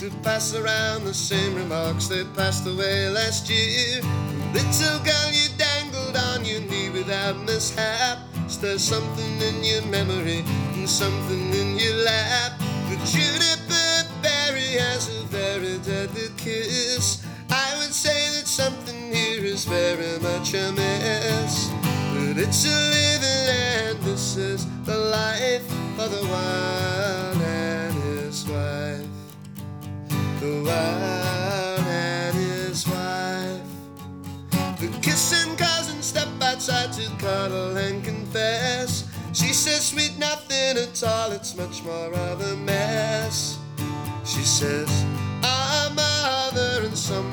to pass around the same remarks that passed away last year. Little girl, you dangled on your knee without mishap. Is there something in your memory and something in your lap? The juniper berry has a very deadly kiss. I would say that something here is very much amiss. But it's a living land, this is the life of the wild and his wife. The wild and his wife. The kissing cousin step outside to cuddle and confess. She says, sweet, nothing at all, it's much more of a mess. She says, our mother and some